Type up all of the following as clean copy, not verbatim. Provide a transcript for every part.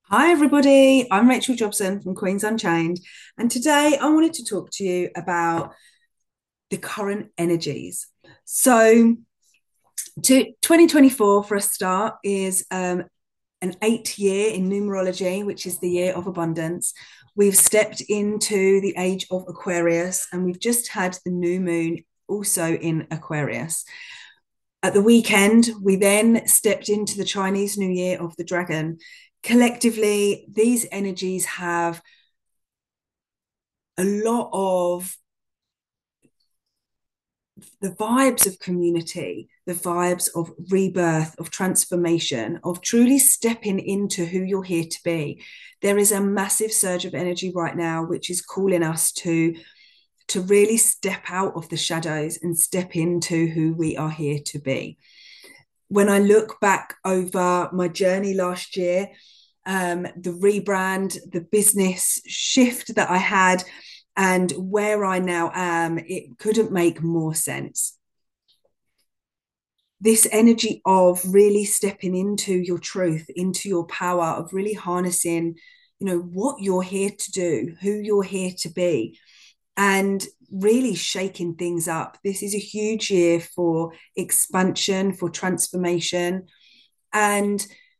Hi, everybody. I'm Rachel Jobson from Queens Unchained. And today I wanted to talk to you about the current energies. So, 2024, for a start, is an 8 year in numerology, which is the year of abundance. We've stepped into the age of Aquarius, and we've just had the new moon also in Aquarius. At the weekend, we then stepped into the Chinese New Year of the Dragon. Collectively, these energies have a lot of the vibes of community, the vibes of rebirth, of transformation, of truly stepping into who you're here to be. There is a massive surge of energy right now, which is calling us to really step out of the shadows and step into who we are here to be. When I look back over my journey last year, the rebrand, the business shift that I had, and where I now am, it couldn't make more sense. This energy of really stepping into your truth, into your power, of really harnessing, what you're here to do, who you're here to be, and really shaking things up. This is a huge year for expansion, for transformation. And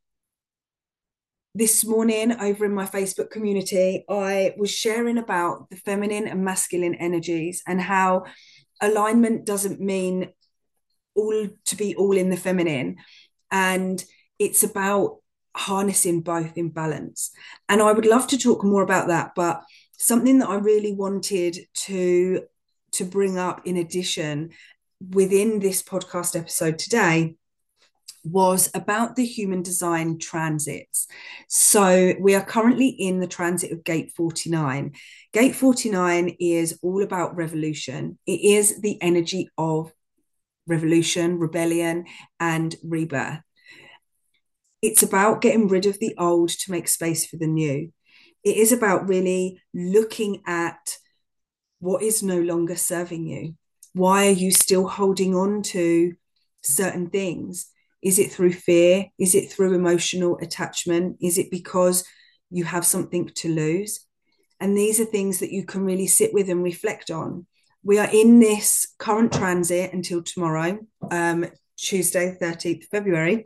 this morning over in my Facebook community, I was sharing about the feminine and masculine energies and how alignment doesn't mean all to be all in the feminine. And it's about harnessing both in balance. And I would love to talk more about that, but something that I really wanted to bring up in addition within this podcast episode today was about the human design transits. So we are currently in the transit of gate 49. Gate 49 is all about revolution. It is the energy of revolution, rebellion, and rebirth. It's about getting rid of the old to make space for the new. It is about really looking at what is no longer serving you. Why are you still holding on to certain things? Is it through fear? Is it through emotional attachment? Is it because you have something to lose? And these are things that you can really sit with and reflect on. We are in this current transit until tomorrow, Tuesday, 13th February.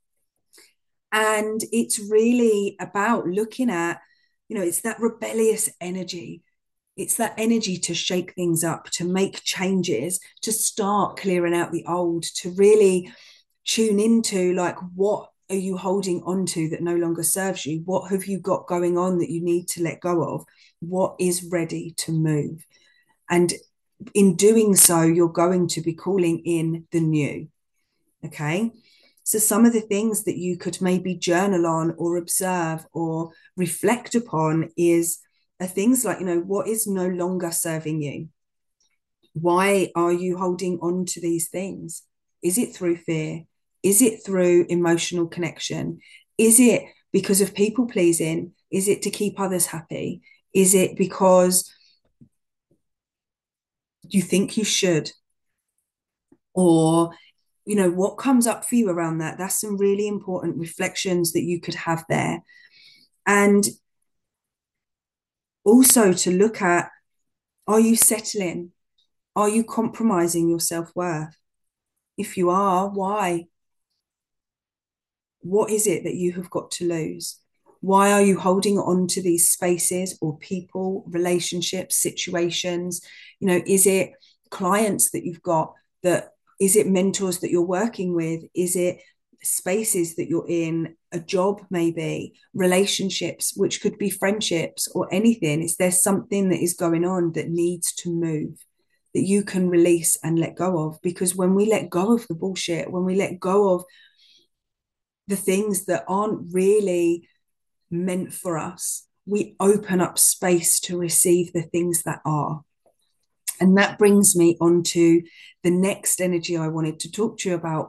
And it's really about looking at, it's that rebellious energy. It's that energy to shake things up, to make changes, to start clearing out the old, to really tune into like, what are you holding on to that no longer serves you? What have you got going on that you need to let go of? What is ready to move? And in doing so, you're going to be calling in the new. Okay. So, some of the things that you could maybe journal on or observe or reflect upon are things like, what is no longer serving you? Why are you holding on to these things? Is it through fear? Is it through emotional connection? Is it because of people pleasing? Is it to keep others happy? Is it because you think you should? Or, what comes up for you around that? That's some really important reflections that you could have there. And also to look at, are you settling? Are you compromising your self worth? If you are, why? What is it that you have got to lose? Why are you holding on to these spaces or people, relationships, situations? Is it clients that you've got, that is it mentors that you're working with? Is it spaces that you're in, a job, maybe relationships, which could be friendships or anything? Is there something that is going on that needs to move, that you can release and let go of? Because when we let go of the bullshit, when we let go of the things that aren't really meant for us, we open up space to receive the things that are. And that brings me on to the next energy I wanted to talk to you about,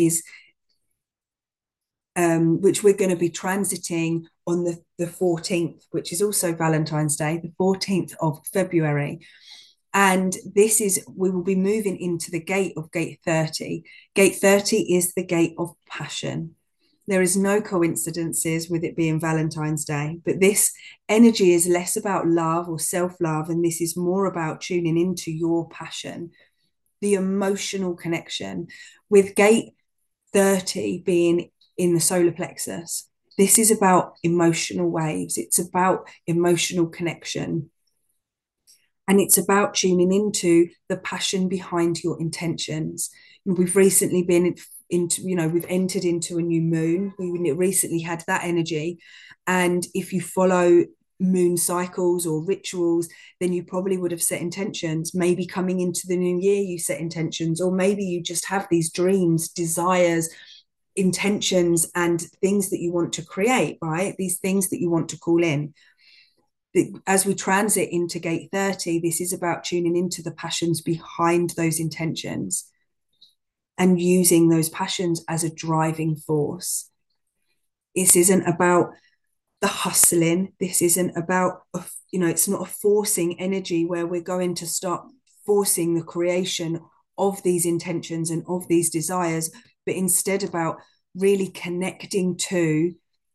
which we're going to be transiting on the 14th, which is also Valentine's Day, the 14th of February. And we will be moving into the gate of gate 30. Gate 30 is the gate of passion. There is no coincidences with it being Valentine's Day, but this energy is less about love or self-love, and this is more about tuning into your passion, the emotional connection. With gate 30 being in the solar plexus, this is about emotional waves. It's about emotional connection. And it's about tuning into the passion behind your intentions. We've recently been into, we've entered into a new moon. We recently had that energy. And if you follow moon cycles or rituals, then you probably would have set intentions. Maybe coming into the new year, you set intentions, or maybe you just have these dreams, desires, intentions, and things that you want to create, right? These things that you want to call in. As we transit into gate 30, this is about tuning into the passions behind those intentions and using those passions as a driving force. This isn't about the hustling. This isn't about, it's not a forcing energy where we're going to start forcing the creation of these intentions and of these desires, but instead about really connecting to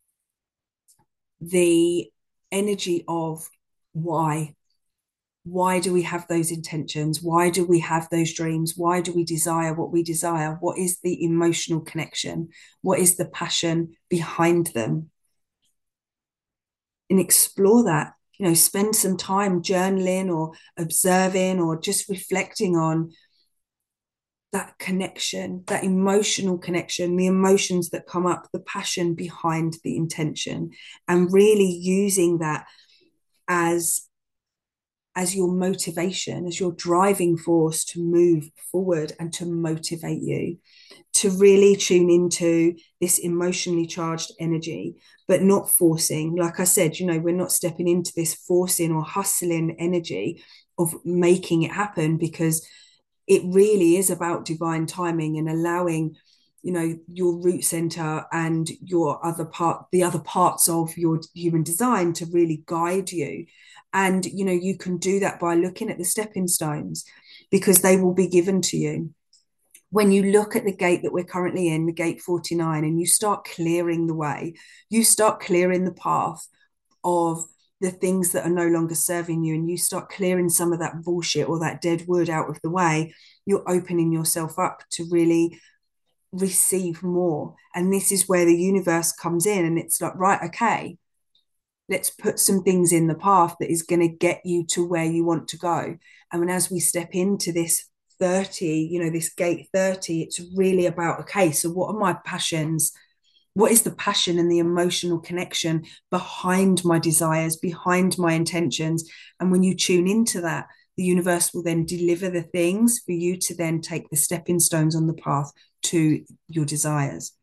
the energy of why. Why do we have those intentions? Why do we have those dreams? Why do we desire what we desire? What is the emotional connection? What is the passion behind them? And explore that. Spend some time journaling or observing or just reflecting on that connection, that emotional connection, the emotions that come up, the passion behind the intention, and really using that as your motivation, as your driving force to move forward and to motivate you, to really tune into this emotionally charged energy, but not forcing. Like I said, we're not stepping into this forcing or hustling energy of making it happen, because it really is about divine timing and allowing your root center and the other parts of your human design to really guide you. And you can do that by looking at the stepping stones, because they will be given to you. When you look at the gate that we're currently in, the gate 49, and you start clearing the way, you start clearing the path of the things that are no longer serving you, and you start clearing some of that bullshit or that dead wood out of the way, you're opening yourself up to really receive more. And this is where the universe comes in, and it's like, right, okay, let's put some things in the path that is going to get you to where you want to go. And when, as we step into this 30, this gate 30, it's really about, okay, so what are my passions? What is the passion and the emotional connection behind my desires, behind my intentions? And when you tune into that, the universe will then deliver the things for you to then take the stepping stones on the path to your desires.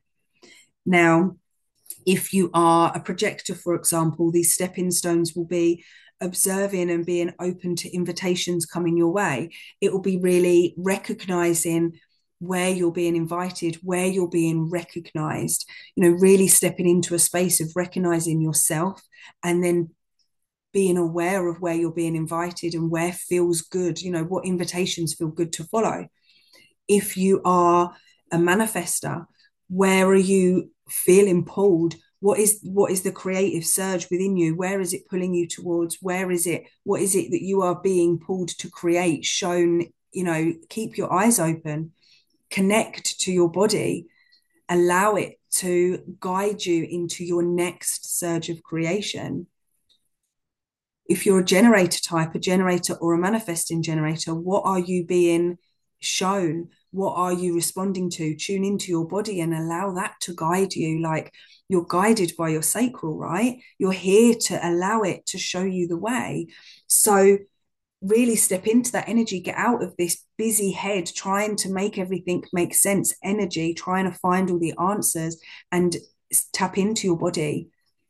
Now, if you are a projector, for example, these stepping stones will be observing and being open to invitations coming your way. It will be really recognizing where you're being invited, where you're being recognized, really stepping into a space of recognizing yourself, and then being aware of where you're being invited and where feels good, what invitations feel good to follow. If you are a manifester, where are you feeling pulled? What is the creative surge within you? Where is it pulling you towards? What is it that you are being pulled to create? Shown, keep your eyes open, connect to your body, allow it to guide you into your next surge of creation. If you're a generator type, a generator or a manifesting generator, what are you being shown? What are you responding to? Tune into your body and allow that to guide you. Like, you're guided by your sacral, right? You're here to allow it to show you the way. So really step into that energy, get out of this busy head trying to make everything make sense energy, trying to find all the answers, and tap into your body.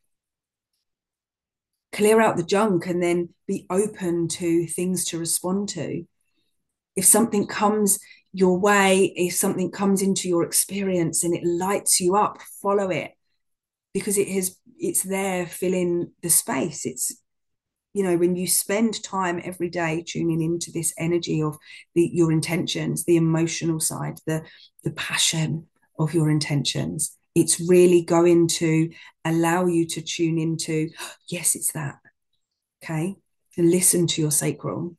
Clear out the junk and then be open to things to respond to. If something comes your way, if something comes into your experience and it lights you up, follow it, because it's there filling the space. It's, when you spend time every day tuning into this energy of your intentions, the emotional side, the passion of your intentions, It's really going to allow you to tune into, yes, it's that. Okay. And listen to your sacral.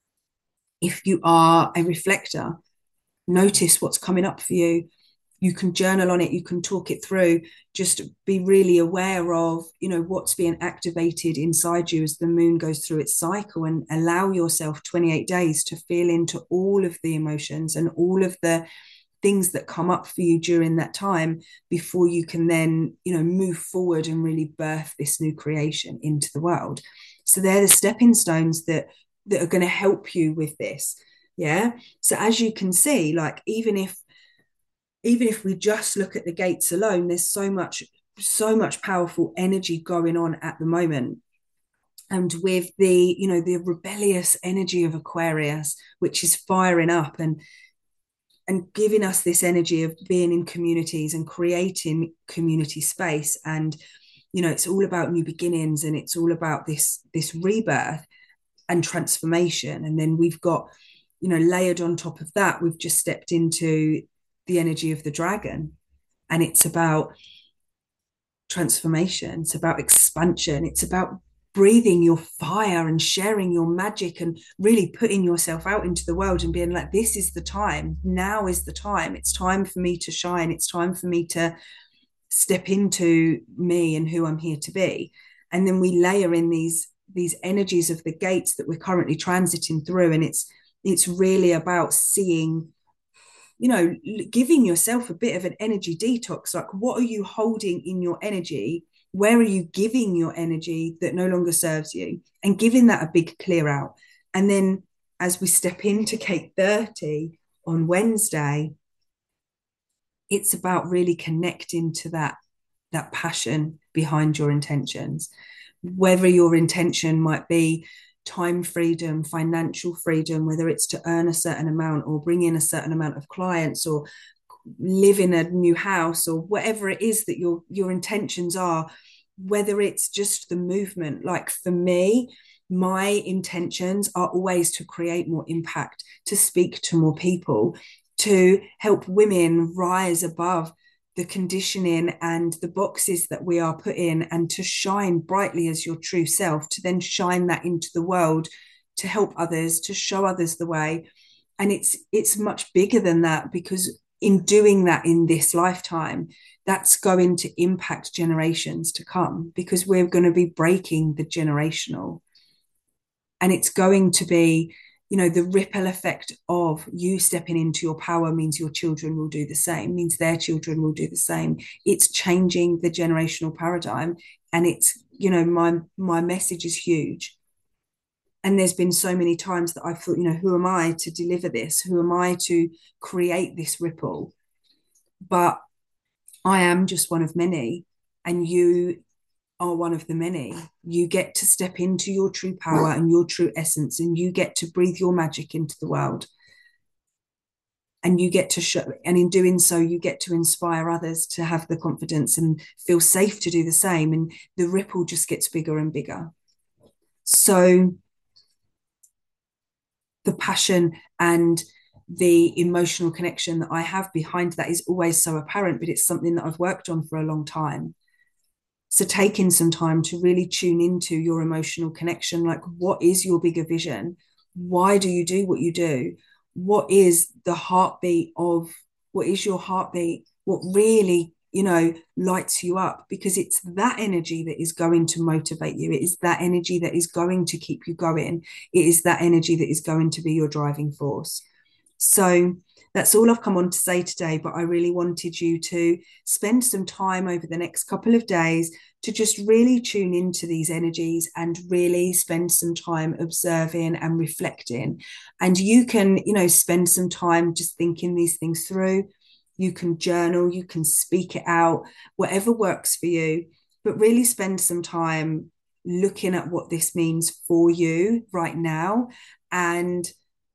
If you are a reflector, notice what's coming up for you. You can journal on it, you can talk it through. Just be really aware of, what's being activated inside you as the moon goes through its cycle, and allow yourself 28 days to feel into all of the emotions and all of the things that come up for you during that time, before you can then, move forward and really birth this new creation into the world. So they're the stepping stones that are going to help you with this. Yeah. So as you can see, like, even if we just look at the gates alone, there's so much powerful energy going on at the moment. And with the rebellious energy of Aquarius, which is firing up and giving us this energy of being in communities and creating community space. And it's all about new beginnings, and it's all about this rebirth and transformation. And then we've got, layered on top of that, we've just stepped into the energy of the dragon, and it's about transformation, it's about expansion, it's about breathing your fire and sharing your magic and really putting yourself out into the world and being like, this is the time, now is the time, it's time for me to shine, it's time for me to step into me and who I'm here to be. And then we layer in these energies of the gates that we're currently transiting through, and it's really about seeing, giving yourself a bit of an energy detox. Like, what are you holding in your energy? Where are you giving your energy that no longer serves you? And giving that a big clear out. And then as we step into Gate 30 on Wednesday, it's about really connecting to that passion behind your intentions. Whether your intention might be time freedom, financial freedom, whether it's to earn a certain amount or bring in a certain amount of clients or live in a new house, or whatever it is that your intentions are, whether it's just the movement. Like, for me, my intentions are always to create more impact, to speak to more people, to help women rise above the conditioning and the boxes that we are put in, and to shine brightly as your true self, to then shine that into the world, to help others, to show others the way. And it's much bigger than that, because in doing that in this lifetime, that's going to impact generations to come, because we're going to be breaking the generational. And it's going to be, the ripple effect of you stepping into your power means your children will do the same, means their children will do the same. It's changing the generational paradigm. And it's, my message is huge. And there's been so many times that I thought, who am I to deliver this? Who am I to create this ripple? But I am just one of many, and you are one of the many. You get to step into your true power and your true essence, and you get to breathe your magic into the world. And you get to show, and in doing so, you get to inspire others to have the confidence and feel safe to do the same. And the ripple just gets bigger and bigger. So the passion and the emotional connection that I have behind that is always so apparent, but it's something that I've worked on for a long time. So taking some time to really tune into your emotional connection, like, what is your bigger vision? Why do you do what you do? What is the heartbeat of, what is your heartbeat? What really, lights you up? Because it's that energy that is going to motivate you. It is that energy that is going to keep you going. It is that energy that is going to be your driving force. So that's all I've come on to say today, but I really wanted you to spend some time over the next couple of days to just really tune into these energies and really spend some time observing and reflecting. And you can, spend some time just thinking these things through. You can journal, you can speak it out, whatever works for you, but really spend some time looking at what this means for you right now, and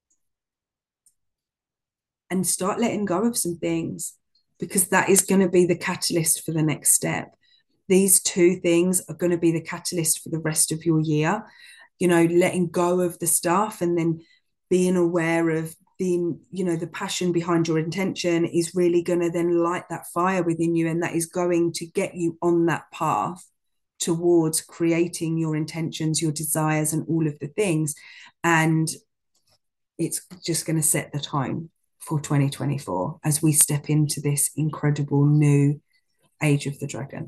start letting go of some things, because that is going to be the catalyst for the next step. These two things are going to be the catalyst for the rest of your year. Letting go of the stuff, and then being aware of the passion behind your intention is really going to then light that fire within you, and that is going to get you on that path towards creating your intentions, your desires, and all of the things. And it's just going to set the tone for 2024 as we step into this incredible new age of the dragon.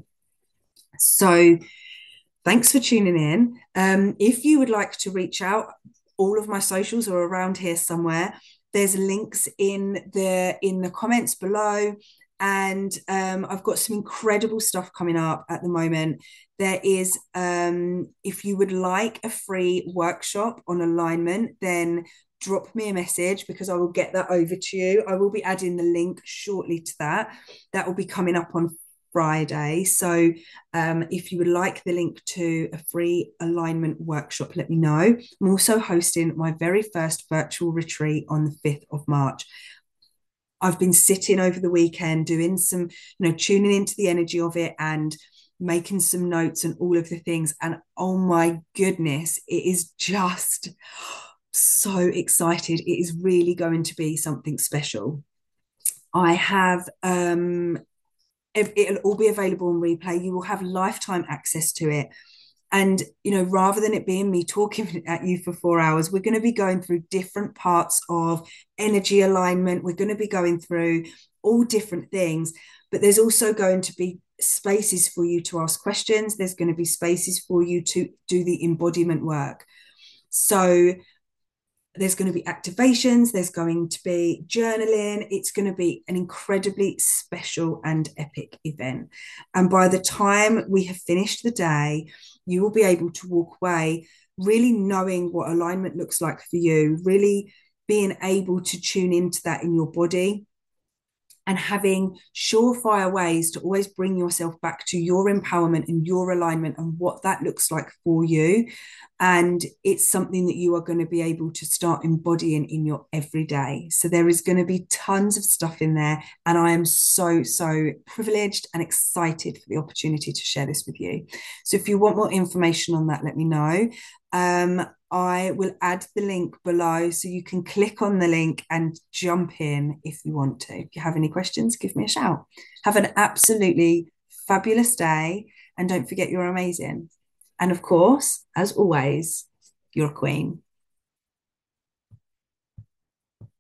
So thanks for tuning in. If you would like to reach out, all of my socials are around here somewhere. There's links in the comments below. And I've got some incredible stuff coming up at the moment. There is, if you would like a free workshop on alignment, then drop me a message because I will get that over to you. I will be adding the link shortly to that. That will be coming up on Friday. So if you would like the link to a free alignment workshop, let me know. I'm also hosting my very first virtual retreat on the 5th of March. I've been sitting over the weekend doing some, tuning into the energy of it and making some notes and all of the things. And oh my goodness, it is just so excited. It is really going to be something special. I have it'll all be available on replay. You will have lifetime access to it. And, rather than it being me talking at you for 4 hours, we're going to be going through different parts of energy alignment. We're going to be going through all different things, but there's also going to be spaces for you to ask questions. There's going to be spaces for you to do the embodiment work. So there's going to be activations, there's going to be journaling. It's going to be an incredibly special and epic event. And by the time we have finished the day, you will be able to walk away really knowing what alignment looks like for you, really being able to tune into that in your body, and having surefire ways to always bring yourself back to your empowerment and your alignment and what that looks like for you. And it's something that you are going to be able to start embodying in your everyday. So there is going to be tons of stuff in there. And I am so, so privileged and excited for the opportunity to share this with you. So if you want more information on that, let me know. I will add the link below so you can click on the link and jump in if you want to. If you have any questions, give me a shout. Have an absolutely fabulous day, and don't forget you're amazing. And of course, as always, you're a queen.